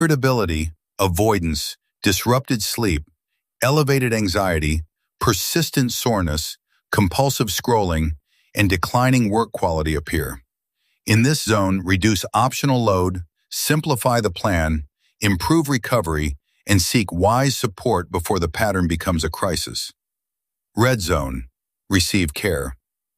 irritability, avoidance, disrupted sleep, elevated anxiety, persistent soreness, compulsive scrolling, and declining work quality appear. In this zone, reduce optional load, simplify the plan, improve recovery, and seek wise support before the pattern becomes a crisis. Red zone, receive care.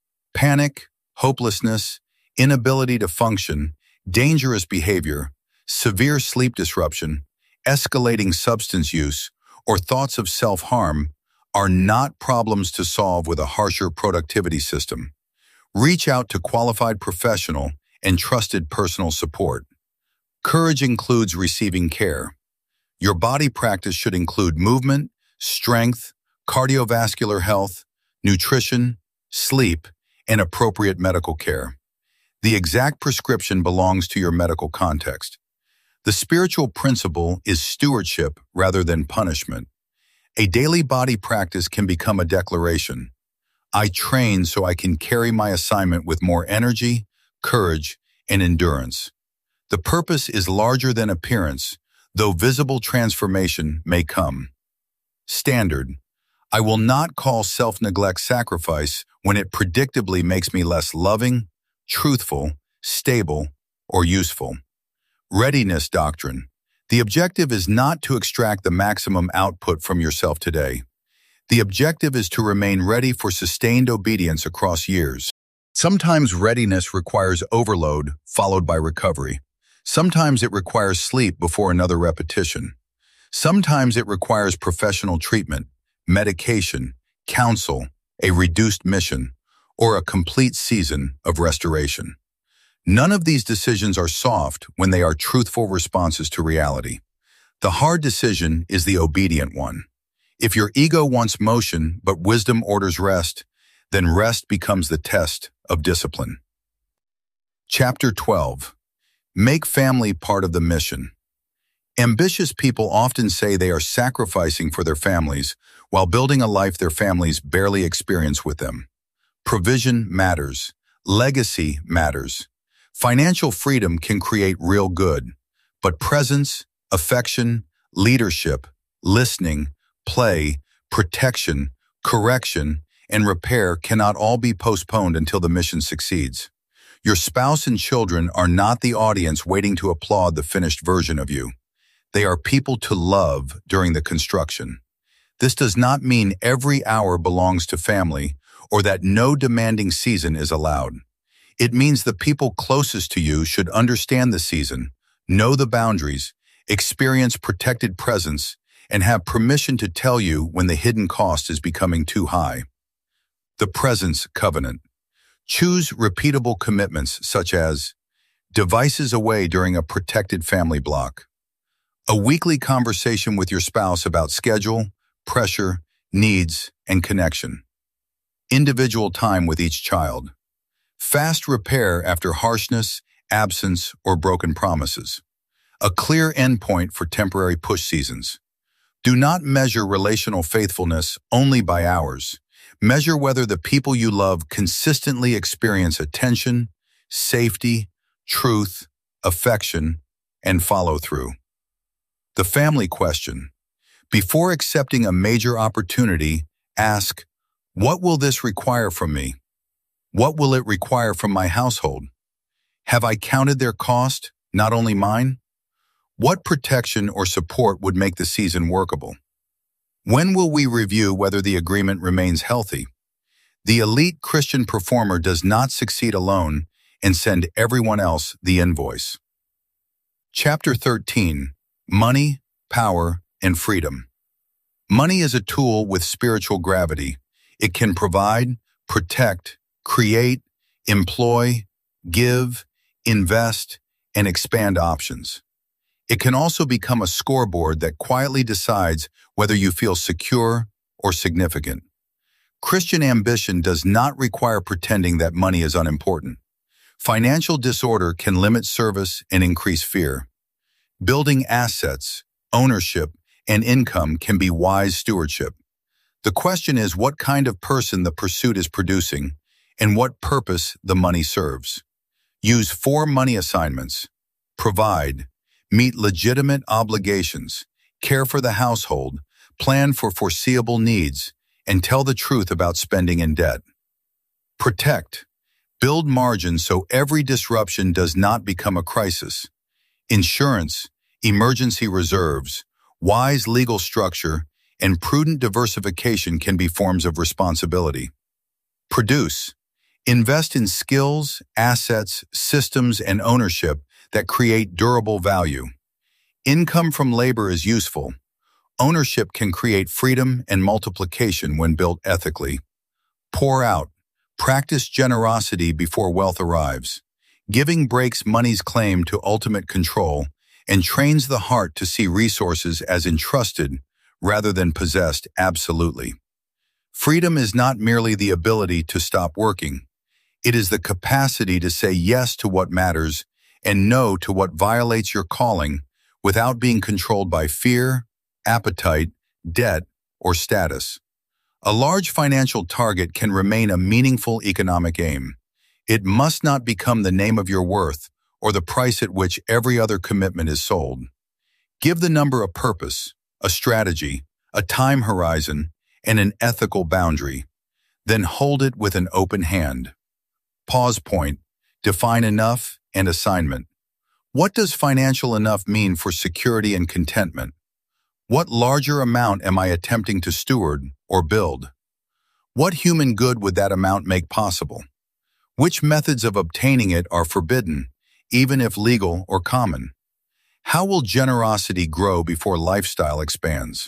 Panic, hopelessness, inability to function, dangerous behavior, severe sleep disruption, escalating substance use, or thoughts of self-harm are not problems to solve with a harsher productivity system. Reach out to qualified professional and trusted personal support. Courage includes receiving care. Your body practice should include movement, strength, cardiovascular health, nutrition, sleep, and appropriate medical care. The exact prescription belongs to your medical context. The spiritual principle is stewardship rather than punishment. A daily body practice can become a declaration. I train so I can carry my assignment with more energy, courage, and endurance. The purpose is larger than appearance, though visible transformation may come. Standard. I will not call self-neglect sacrifice when it predictably makes me less loving, truthful, stable, or useful. Readiness doctrine. The objective is not to extract the maximum output from yourself today. The objective is to remain ready for sustained obedience across years. Sometimes readiness requires overload, followed by recovery. Sometimes it requires sleep before another repetition. Sometimes it requires professional treatment, medication, counsel, a reduced mission, or a complete season of restoration. None of these decisions are soft when they are truthful responses to reality. The hard decision is the obedient one. If your ego wants motion but wisdom orders rest, then rest becomes the test of discipline. Chapter 12. Make family part of the mission. Ambitious people often say they are sacrificing for their families while building a life their families barely experience with them. Provision matters. Legacy matters. Financial freedom can create real good, but presence, affection, leadership, listening, play, protection, correction, and repair cannot all be postponed until the mission succeeds. Your spouse and children are not the audience waiting to applaud the finished version of you. They are people to love during the construction. This does not mean every hour belongs to family or that no demanding season is allowed. It means the people closest to you should understand the season, know the boundaries, experience protected presence, and have permission to tell you when the hidden cost is becoming too high. The Presence Covenant. Choose repeatable commitments such as devices away during a protected family block, a weekly conversation with your spouse about schedule, pressure, needs, and connection, individual time with each child, fast repair after harshness, absence, or broken promises, a clear endpoint for temporary push seasons. Do not measure relational faithfulness only by hours. Measure whether the people you love consistently experience attention, safety, truth, affection, and follow-through. The family question. Before accepting a major opportunity, ask, what will this require from me? What will it require from my household? Have I counted their cost, not only mine? What protection or support would make the season workable? When will we review whether the agreement remains healthy? The elite Christian performer does not succeed alone and send everyone else the invoice. Chapter 13. Money, Power, and Freedom. Money is a tool with spiritual gravity. It can provide, protect, create, employ, give, invest, and expand options. It can also become a scoreboard that quietly decides whether you feel secure or significant. Christian ambition does not require pretending that money is unimportant. Financial disorder can limit service and increase fear. Building assets, ownership, and income can be wise stewardship. The question is what kind of person the pursuit is producing and what purpose the money serves. Use 4 money assignments. Provide. meet legitimate obligations, care for the household, plan for foreseeable needs, and tell the truth about spending and debt. Protect. Build margins so every disruption does not become a crisis. Insurance, emergency reserves, wise legal structure, and prudent diversification can be forms of responsibility. Produce. Invest in skills, assets, systems, and ownership that create durable value. Income from labor is useful. Ownership can create freedom and multiplication when built ethically. Pour out. Practice generosity before wealth arrives. Giving breaks money's claim to ultimate control and trains the heart to see resources as entrusted rather than possessed absolutely. Freedom is not merely the ability to stop working. It is the capacity to say yes to what matters and no to what violates your calling without being controlled by fear, appetite, debt, or status. A large financial target can remain a meaningful economic aim. It must not become the name of your worth or the price at which every other commitment is sold. Give the number a purpose, a strategy, a time horizon, and an ethical boundary. Then hold it with an open hand. Pause point. Define enough and assignment. What does financial enough mean for security and contentment? What larger amount am I attempting to steward or build? What human good would that amount make possible? Which methods of obtaining it are forbidden, even if legal or common? How will generosity grow before lifestyle expands?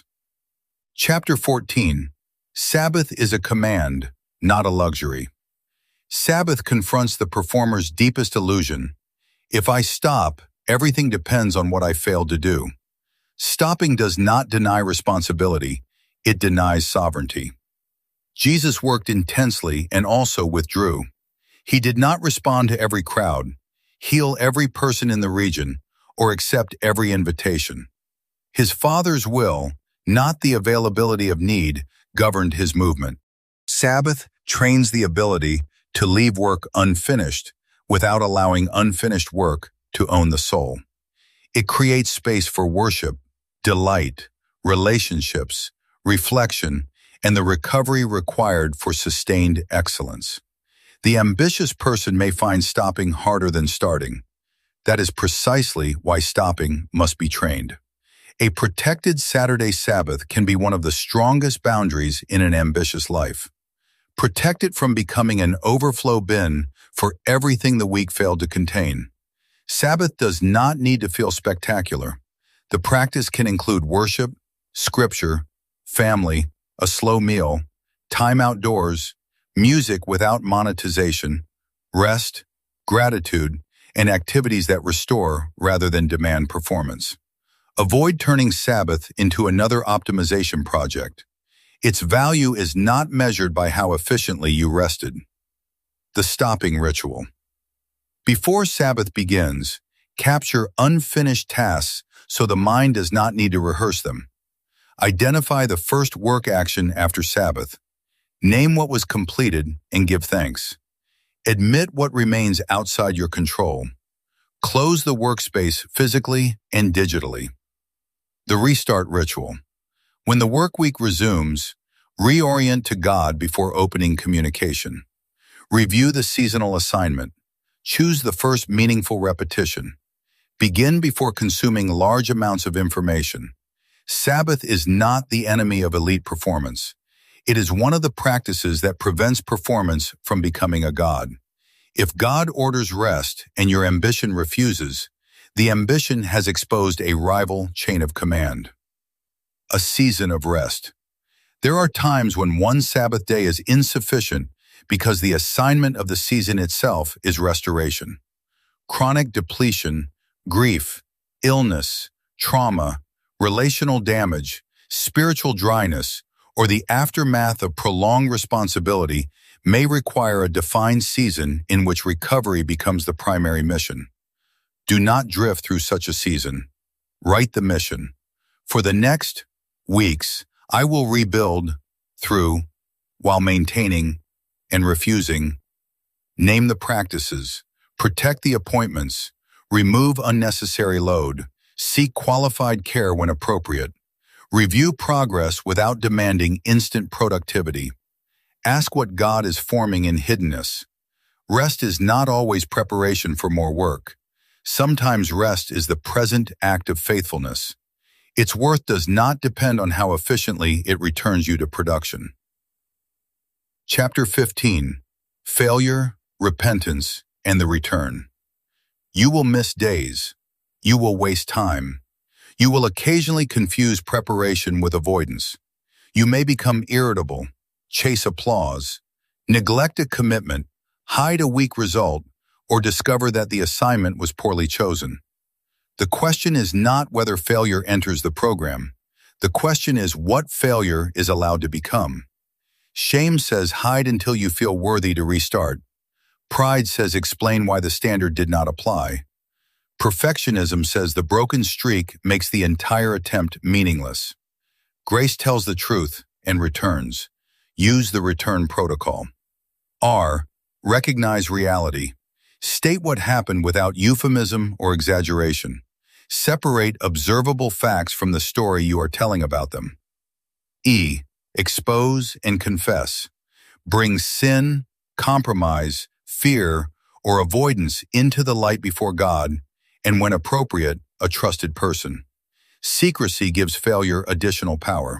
Chapter 14. Sabbath is a command, not a luxury. Sabbath confronts the performer's deepest illusion. If I stop, everything depends on what I failed to do. Stopping does not deny responsibility, it denies sovereignty. Jesus worked intensely and also withdrew. He did not respond to every crowd, heal every person in the region, or accept every invitation. His Father's will, not the availability of need, governed his movement. Sabbath trains the ability to leave work unfinished without allowing unfinished work to own the soul. It creates space for worship, delight, relationships, reflection, and the recovery required for sustained excellence. The ambitious person may find stopping harder than starting. That is precisely why stopping must be trained. A protected Saturday Sabbath can be one of the strongest boundaries in an ambitious life. Protect it from becoming an overflow bin for everything the week failed to contain. Sabbath does not need to feel spectacular. The practice can include worship, scripture, family, a slow meal, time outdoors, music without monetization, rest, gratitude, and activities that restore rather than demand performance. Avoid turning Sabbath into another optimization project. Its value is not measured by how efficiently you rested. The stopping ritual. Before Sabbath begins, capture unfinished tasks so the mind does not need to rehearse them. Identify the first work action after Sabbath. Name what was completed and give thanks. Admit what remains outside your control. Close the workspace physically and digitally. The restart ritual. When the work week resumes, reorient to God before opening communication. Review the seasonal assignment. Choose the first meaningful repetition. Begin before consuming large amounts of information. Sabbath is not the enemy of elite performance. It is one of the practices that prevents performance from becoming a god. If God orders rest and your ambition refuses, the ambition has exposed a rival chain of command. A season of rest. There are times when one Sabbath day is insufficient because the assignment of the season itself is restoration. Chronic depletion, grief, illness, trauma, relational damage, spiritual dryness, or the aftermath of prolonged responsibility may require a defined season in which recovery becomes the primary mission. Do not drift through such a season. Write the mission. For the next weeks, I will rebuild through, while maintaining and refusing. Name the practices. Protect the appointments. Remove unnecessary load. Seek qualified care when appropriate. Review progress without demanding instant productivity. Ask what God is forming in hiddenness. Rest is not always preparation for more work. Sometimes rest is the present act of faithfulness. Its worth does not depend on how efficiently it returns you to production. Chapter 15. Failure, Repentance, and the Return. You will miss days. You will waste time. You will occasionally confuse preparation with avoidance. You may become irritable, chase applause, neglect a commitment, hide a weak result, or discover that the assignment was poorly chosen. The question is not whether failure enters the program. The question is what failure is allowed to become. Shame says hide until you feel worthy to restart. Pride says explain why the standard did not apply. Perfectionism says the broken streak makes the entire attempt meaningless. Grace tells the truth and returns. Use the return protocol. R. Recognize reality. State what happened without euphemism or exaggeration. Separate observable facts from the story you are telling about them. E. Expose and confess. Bring sin, compromise, fear, or avoidance into the light before God, and when appropriate, a trusted person. Secrecy gives failure additional power.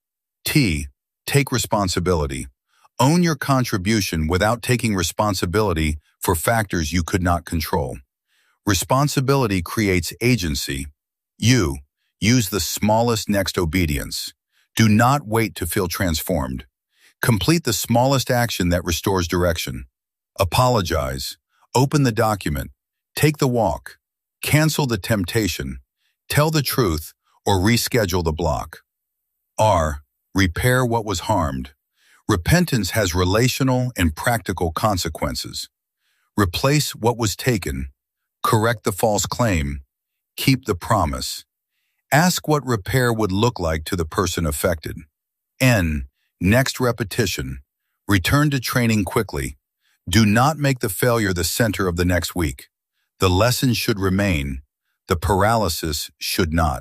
T. Take responsibility. Own your contribution without taking responsibility for factors you could not control. Responsibility creates agency. U. Use the smallest next obedience. Do not wait to feel transformed. Complete the smallest action that restores direction. Apologize. Open the document. Take the walk. Cancel the temptation. Tell the truth or reschedule the block. R. Repair what was harmed. Repentance has relational and practical consequences. Replace what was taken. Correct the false claim. Keep the promise. Ask what repair would look like to the person affected. N. Next repetition. Return to training quickly. Do not make the failure the center of the next week. The lesson should remain. The paralysis should not.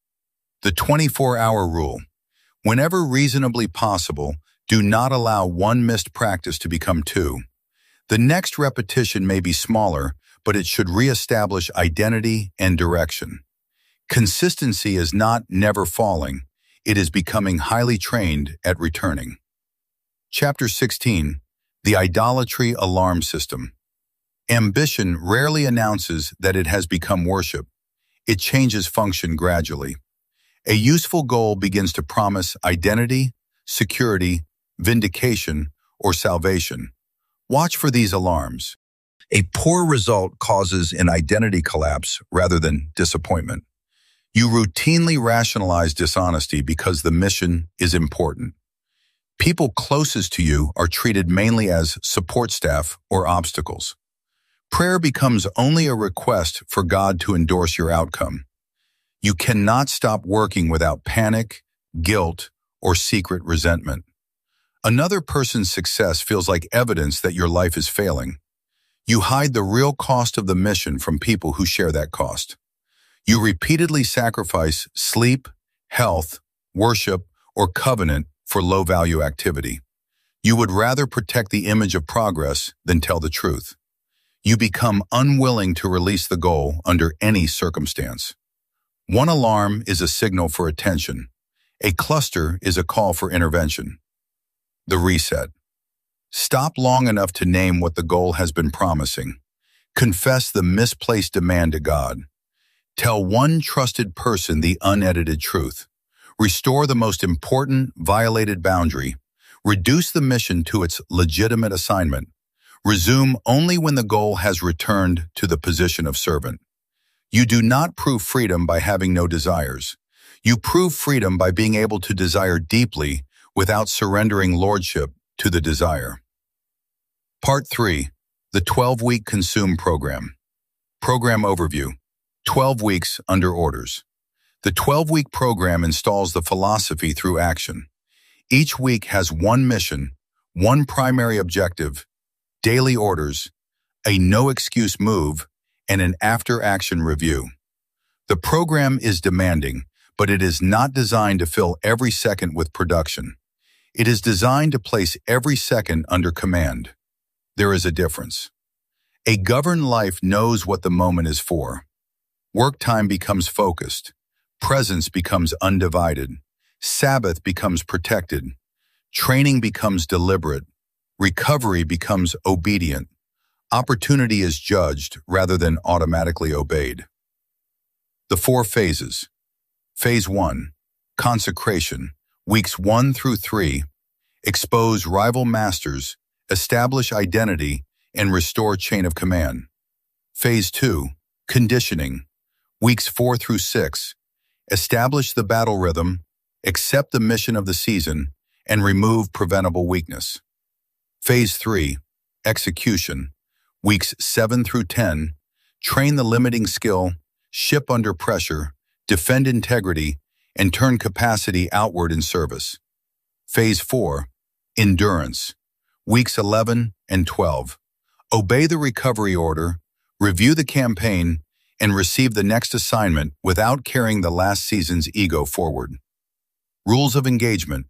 The 24-hour rule. Whenever reasonably possible, do not allow one missed practice to become two. The next repetition may be smaller, but it should reestablish identity and direction. Consistency is not never falling. It is becoming highly trained at returning. Chapter 16. The Idolatry Alarm System. Ambition rarely announces that it has become worship. It changes function gradually. A useful goal begins to promise identity, security, vindication, or salvation. Watch for these alarms. A poor result causes an identity collapse rather than disappointment. You routinely rationalize dishonesty because the mission is important. People closest to you are treated mainly as support staff or obstacles. Prayer becomes only a request for God to endorse your outcome. You cannot stop working without panic, guilt, or secret resentment. Another person's success feels like evidence that your life is failing. You hide the real cost of the mission from people who share that cost. You repeatedly sacrifice sleep, health, worship, or covenant for low-value activity. You would rather protect the image of progress than tell the truth. You become unwilling to release the goal under any circumstance. One alarm is a signal for attention. A cluster is a call for intervention. The reset. Stop long enough to name what the goal has been promising. Confess the misplaced demand to God. Tell one trusted person the unedited truth. Restore the most important violated boundary. Reduce the mission to its legitimate assignment. Resume only when the goal has returned to the position of servant. You do not prove freedom by having no desires. You prove freedom by being able to desire deeply without surrendering lordship to the desire. Part 3. The 12-Week Consume Program. Program Overview. 12 weeks under orders. The 12-week program installs the philosophy through action. Each week has one mission, one primary objective, daily orders, a no-excuse move, and an after-action review. The program is demanding, but it is not designed to fill every second with production. It is designed to place every second under command. There is a difference. A governed life knows what the moment is for. Work time becomes focused. Presence becomes undivided. Sabbath becomes protected. Training becomes deliberate. Recovery becomes obedient. Opportunity is judged rather than automatically obeyed. The 4 phases. Phase 1, consecration, weeks 1 through 3, expose rival masters, establish identity, and restore chain of command. Phase 2, conditioning, weeks 4 through 6, establish the battle rhythm, accept the mission of the season, and remove preventable weakness. Phase 3, execution, weeks 7 through 10, train the limiting skill, ship under pressure, defend integrity, and turn capacity outward in service. Phase 4, endurance, weeks 11 and 12. Obey the recovery order, review the campaign, and receive the next assignment without carrying the last season's ego forward. Rules of engagement.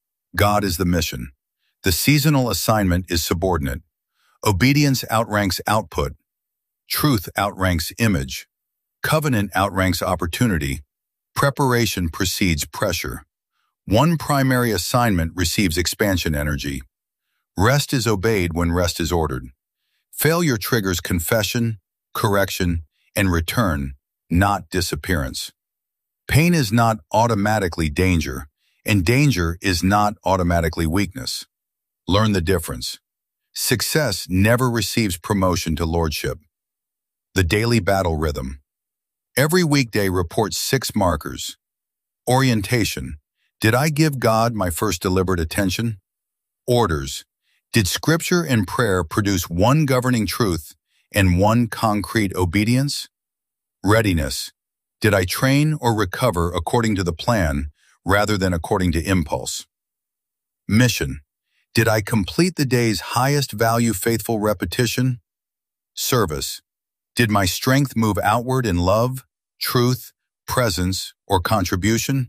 God is the mission. The seasonal assignment is subordinate. Obedience outranks output. Truth outranks image. Covenant outranks opportunity. Preparation precedes pressure. One primary assignment receives expansion energy. Rest is obeyed when rest is ordered. Failure triggers confession, correction, and return, not disappearance. Pain is not automatically danger, and danger is not automatically weakness. Learn the difference. Success never receives promotion to lordship. The daily battle rhythm. Every weekday reports 6 markers. Orientation. Did I give God my first deliberate attention? Orders. Did Scripture and prayer produce one governing truth and one concrete obedience? Readiness. Did I train or recover according to the plan rather than according to impulse? Mission. Did I complete the day's highest value faithful repetition? Service. Did my strength move outward in love, truth, presence, or contribution?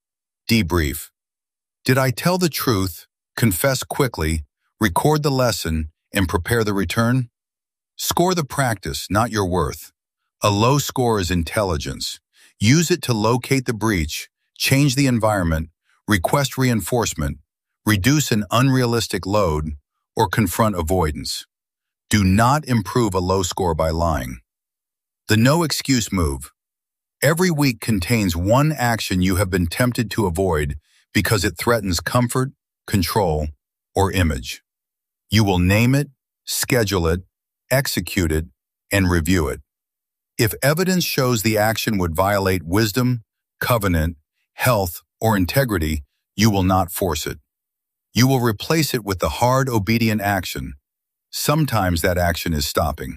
Debrief. Did I tell the truth, confess quickly, record the lesson, and prepare the return? Score the practice, not your worth. A low score is intelligence. Use it to locate the breach, change the environment, request reinforcement, reduce an unrealistic load, or confront avoidance. Do not improve a low score by lying. The no excuse move. Every week contains one action you have been tempted to avoid because it threatens comfort, control, or image. You will name it, schedule it, execute it, and review it. If evidence shows the action would violate wisdom, covenant, health, or integrity, you will not force it. You will replace it with the hard, obedient action. Sometimes that action is stopping.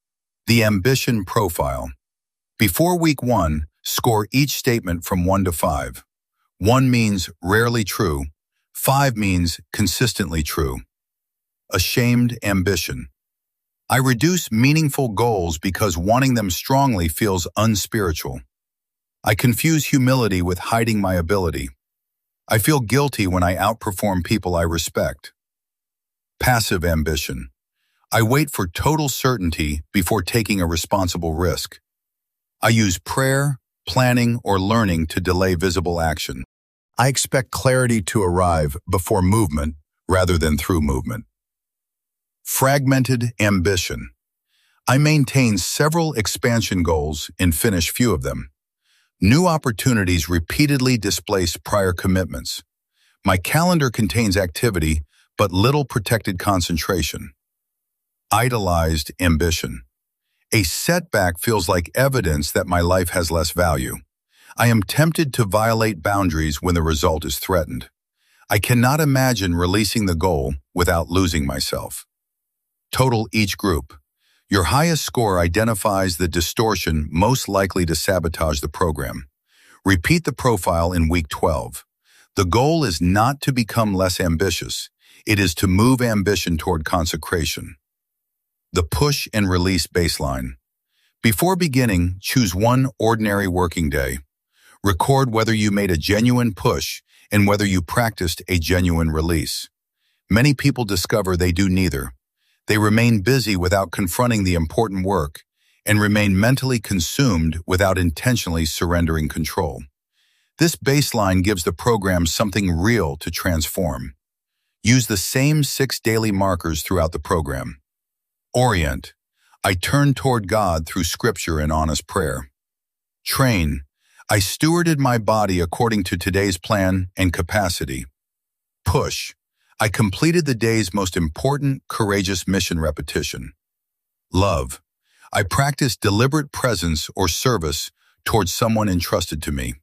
The ambition profile. Before week 1, score each statement from 1 to 5. 1 means rarely true. 5 means consistently true. Ashamed ambition. I reduce meaningful goals because wanting them strongly feels unspiritual. I confuse humility with hiding my ability. I feel guilty when I outperform people I respect. Passive ambition. I wait for total certainty before taking a responsible risk. I use prayer, planning, or learning to delay visible action. I expect clarity to arrive before movement rather than through movement. Fragmented ambition. I maintain several expansion goals and finish few of them. New opportunities repeatedly displace prior commitments. My calendar contains activity, but little protected concentration. Idolized ambition. A setback feels like evidence that my life has less value. I am tempted to violate boundaries when the result is threatened. I cannot imagine releasing the goal without losing myself. Total each group. Your highest score identifies the distortion most likely to sabotage the program. Repeat the profile in week 12. The goal is not to become less ambitious. It is to move ambition toward consecration. The push and release baseline. Before beginning, choose one ordinary working day. Record whether you made a genuine push and whether you practiced a genuine release. Many people discover they do neither. They remain busy without confronting the important work and remain mentally consumed without intentionally surrendering control. This baseline gives the program something real to transform. Use the same 6 daily markers throughout the program. Orient. I turn toward God through scripture and honest prayer. Train. I stewarded my body according to today's plan and capacity. Push. I completed the day's most important, courageous mission repetition. Love. I practiced deliberate presence or service towards someone entrusted to me.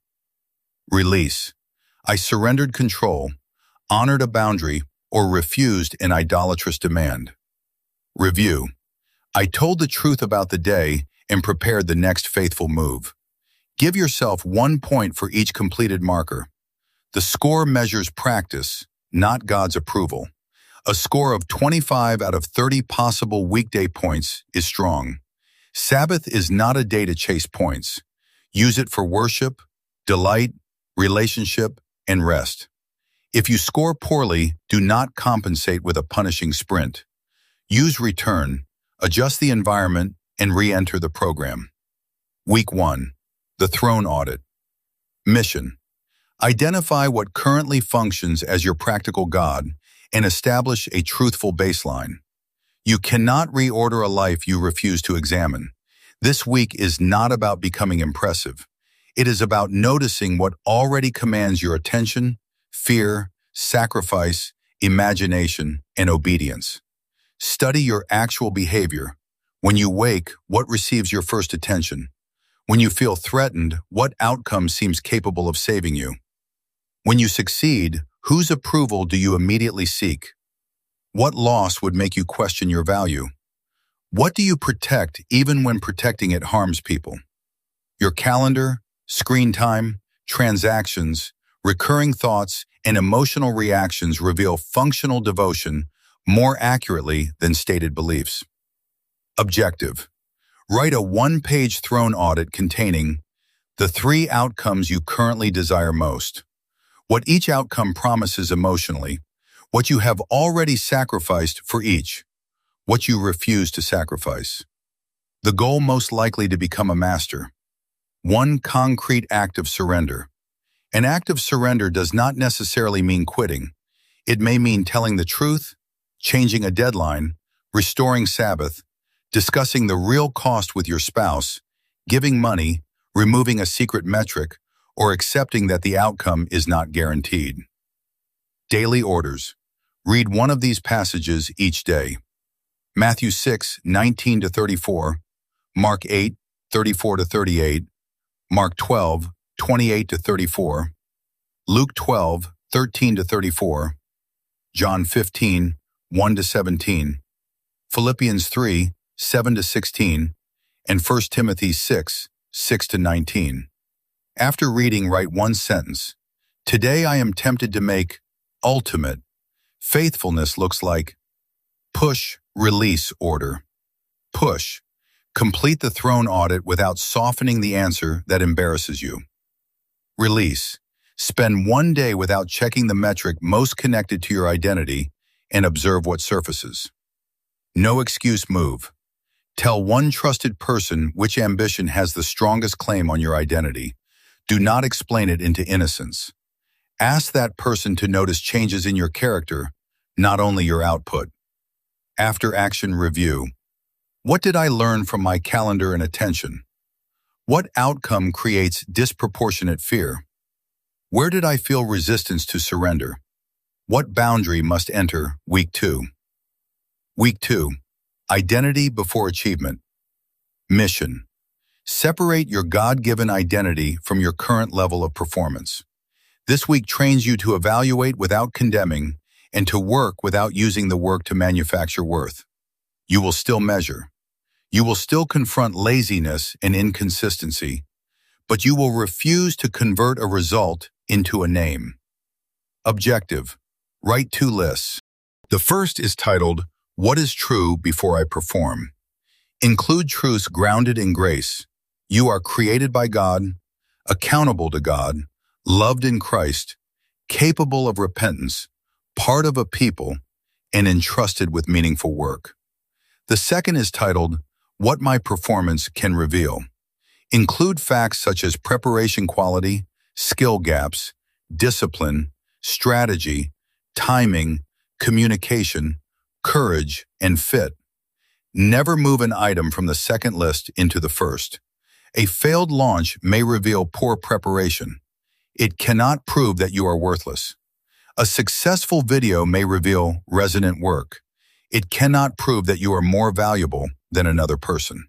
Release. I surrendered control, honored a boundary, or refused an idolatrous demand. Review. I told the truth about the day and prepared the next faithful move. Give yourself 1 point for each completed marker. The score measures practice, not God's approval. A score of 25 out of 30 possible weekday points is strong. Sabbath is not a day to chase points. Use it for worship, delight, relationship, and rest. If you score poorly, do not compensate with a punishing sprint. Use return, adjust the environment, and re-enter the program. Week 1. The Throne Audit. Mission. Identify what currently functions as your practical God and establish a truthful baseline. You cannot reorder a life you refuse to examine. This week is not about becoming impressive. It is about noticing what already commands your attention, fear, sacrifice, imagination, and obedience. Study your actual behavior. When you wake, what receives your first attention? When you feel threatened, what outcome seems capable of saving you? When you succeed, whose approval do you immediately seek? What loss would make you question your value? What do you protect even when protecting it harms people? Your calendar, screen time, transactions, recurring thoughts, and emotional reactions reveal functional devotion more accurately than stated beliefs. Objective. Write a 1-page throne audit containing the 3 outcomes you currently desire most, what each outcome promises emotionally, what you have already sacrificed for each, what you refuse to sacrifice. The goal most likely to become a master. 1 concrete act of surrender. An act of surrender does not necessarily mean quitting. It may mean telling the truth, changing a deadline, restoring Sabbath, discussing the real cost with your spouse, giving money, removing a secret metric, or accepting that the outcome is not guaranteed. Daily orders. Read one of these passages each day. Matthew 6:19-34, Mark 8:34-38, Mark 12:28-34, Luke 12:13-34, John 15:1-17, Philippians 3:7-16, and 1 Timothy 6:6-19. After reading, write 1 sentence. Today I am tempted to make ultimate. Faithfulness looks like push, release order. Push. Complete the throne audit without softening the answer that embarrasses you. Release. Spend 1 day without checking the metric most connected to your identity and observe what surfaces. No excuse move. Tell one trusted person which ambition has the strongest claim on your identity. Do not explain it into innocence. Ask that person to notice changes in your character, not only your output. After action review. What did I learn from my calendar and attention? What outcome creates disproportionate fear? Where did I feel resistance to surrender? What boundary must enter week 2? Week 2. Identity before achievement. Mission. Separate your God-given identity from your current level of performance. This week trains you to evaluate without condemning and to work without using the work to manufacture worth. You will still measure. You will still confront laziness and inconsistency, but you will refuse to convert a result into a name. Objective. Write 2 lists. The first is titled, What is True Before I Perform? Include truths grounded in grace. You are created by God, accountable to God, loved in Christ, capable of repentance, part of a people, and entrusted with meaningful work. The second is titled, What My Performance Can Reveal. Include facts such as preparation quality, skill gaps, discipline, strategy, timing, communication, courage, and fit. Never move an item from the second list into the first. A failed launch may reveal poor preparation. It cannot prove that you are worthless. A successful video may reveal resonant work. It cannot prove that you are more valuable than another person.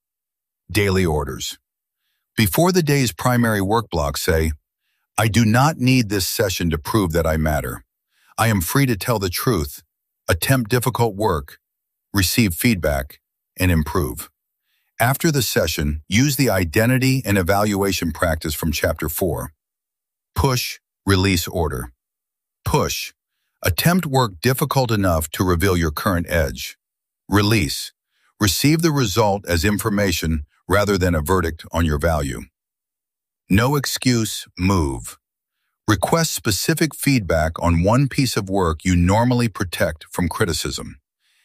Daily orders. Before the day's primary work block, say, I do not need this session to prove that I matter. I am free to tell the truth, attempt difficult work, receive feedback, and improve. After the session, use the identity and evaluation practice from Chapter 4. Push, release order. Push. Attempt work difficult enough to reveal your current edge. Release. Receive the result as information rather than a verdict on your value. No excuse, move. Request specific feedback on one piece of work you normally protect from criticism.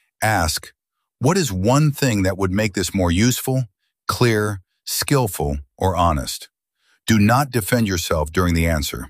Ask, what is one thing that would make this more useful, clear, skillful, or honest? Do not defend yourself during the answer.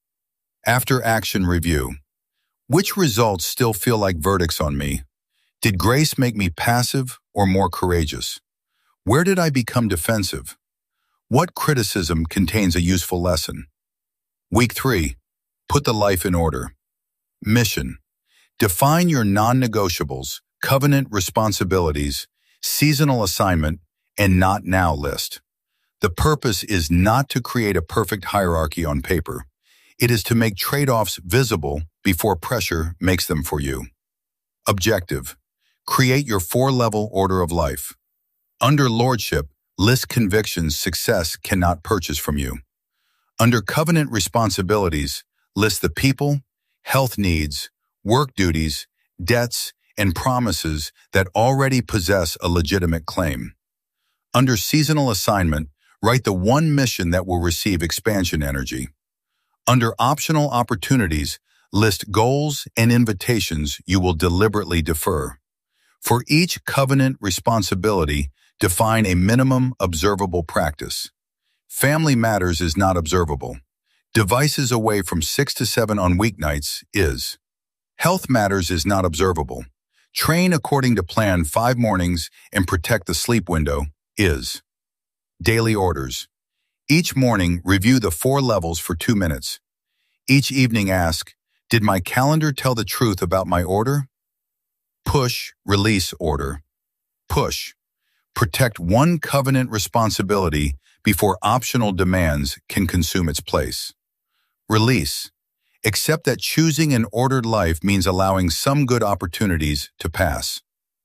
After action review. Which results still feel like verdicts on me? Did grace make me passive or more courageous? Where did I become defensive? What criticism contains a useful lesson? Week 3. Put the life in order. Mission. Define your non-negotiables, covenant responsibilities, seasonal assignment, and not now list. The purpose is not to create a perfect hierarchy on paper. It is to make trade-offs visible before pressure makes them for you. Objective. Create your 4-level order of life. Under lordship, list convictions success cannot purchase from you. Under covenant responsibilities, list the people, health needs, work duties, debts, and promises that already possess a legitimate claim. Under seasonal assignment, write the one mission that will receive expansion energy. Under optional opportunities, list goals and invitations you will deliberately defer. For each covenant responsibility, define a minimum observable practice. Family Matters is not observable. Devices away from 6 to 7 on weeknights is. Health Matters is not observable. Train according to plan 5 mornings and protect the sleep window is. Daily orders. Each morning, review the 4 levels for 2 minutes. Each evening ask, did my calendar tell the truth about my order? Push, release order. Push. Protect one covenant responsibility before optional demands can consume its place. Release. Accept that choosing an ordered life means allowing some good opportunities to pass.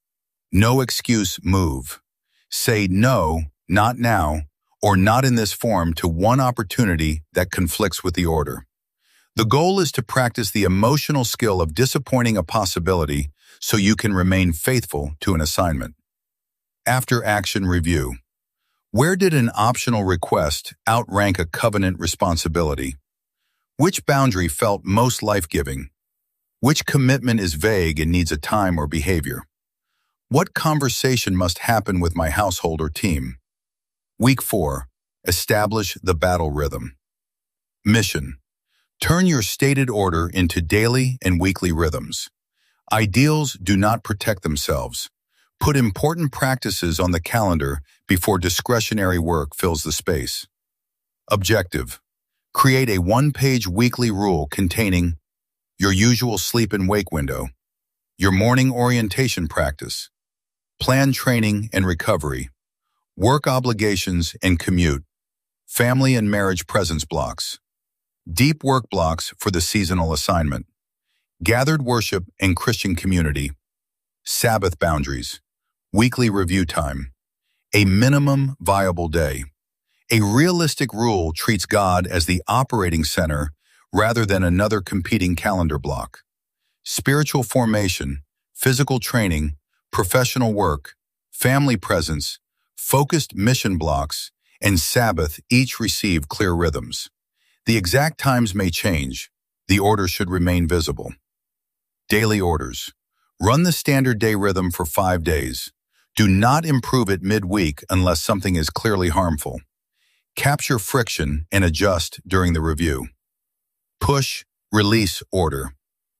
No excuse, move. Say no, not now, or not in this form to one opportunity that conflicts with the order. The goal is to practice the emotional skill of disappointing a possibility so you can remain faithful to an assignment. After action review. Where did an optional request outrank a covenant responsibility? Which boundary felt most life-giving? Which commitment is vague and needs a time or behavior? What conversation must happen with my household or team? Week 4. Establish the battle rhythm. Mission. Turn your stated order into daily and weekly rhythms. Ideals do not protect themselves. Put important practices on the calendar before discretionary work fills the space. Objective. Create a 1-page weekly rule containing your usual sleep and wake window, your morning orientation practice, plan training and recovery, work obligations and commute, family and marriage presence blocks, deep work blocks for the seasonal assignment, gathered worship and Christian community, Sabbath boundaries, weekly review time, a minimum viable day. A realistic rule treats God as the operating center rather than another competing calendar block. Spiritual formation, physical training, professional work, family presence, focused mission blocks, and Sabbath each receive clear rhythms. The exact times may change. The order should remain visible. Daily orders. Run the standard day rhythm for 5 days. Do not improve it mid-week unless something is clearly harmful. Capture friction and adjust during the review. Push, release order.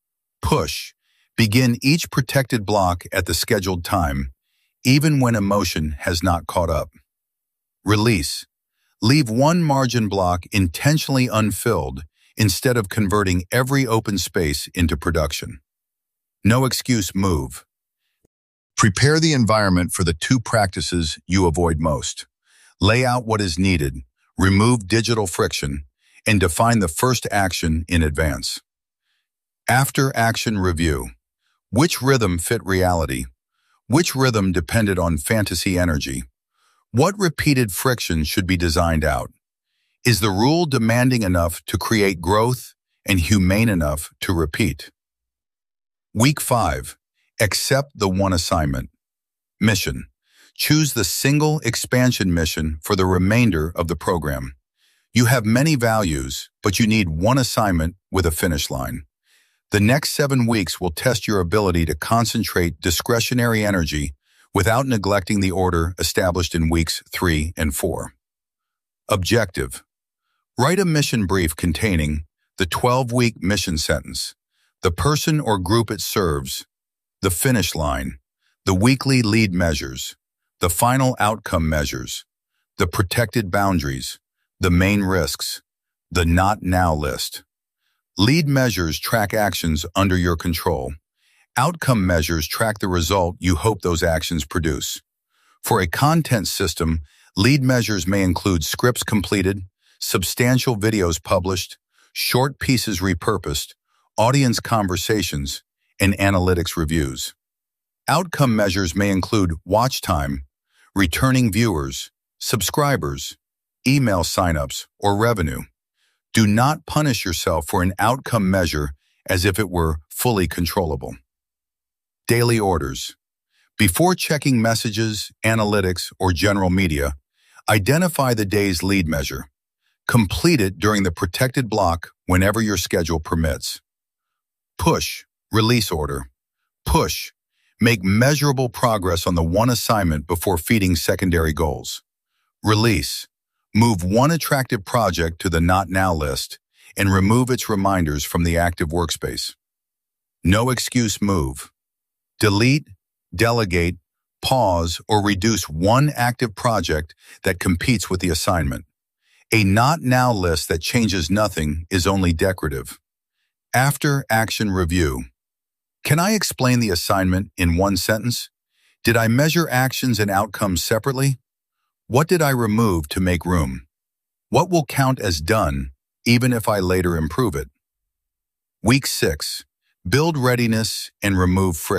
Push. Begin each protected block at the scheduled time, even when emotion has not caught up. Release. Leave one margin block intentionally unfilled instead of converting every open space into production. No excuse move. Prepare the environment for the 2 practices you avoid most. Lay out what is needed, remove digital friction, and define the first action in advance. After action review. Which rhythm fit reality? Which rhythm depended on fantasy energy? What repeated friction should be designed out? Is the rule demanding enough to create growth and humane enough to repeat? Week 5. Accept the one assignment. Mission. Choose the single expansion mission for the remainder of the program. You have many values, but you need one assignment with a finish line. The next 7 weeks will test your ability to concentrate discretionary energy without neglecting the order established in weeks 3 and 4. Objective. Write a mission brief containing the 12-week mission sentence, the person or group it serves, the finish line, the weekly lead measures, the final outcome measures, the protected boundaries, the main risks, the not now list. Lead measures track actions under your control. Outcome measures track the result you hope those actions produce. For a content system, lead measures may include scripts completed, substantial videos published, short pieces repurposed, audience conversations, and analytics reviews. Outcome measures may include watch time, returning viewers, subscribers, email signups, or revenue. Do not punish yourself for an outcome measure as if it were fully controllable. Daily orders. Before checking messages, analytics, or general media, identify the day's lead measure. Complete it during the protected block whenever your schedule permits. Push, release order. Push. Make measurable progress on the one assignment before feeding secondary goals. Release. Move one attractive project to the not now list and remove its reminders from the active workspace. No excuse move. Delete, delegate, pause, or reduce one active project that competes with the assignment. A not now list that changes nothing is only decorative. After action review. Can I explain the assignment in one sentence? Did I measure actions and outcomes separately? What did I remove to make room? What will count as done, even if I later improve it? Week 6. Build readiness and remove friction.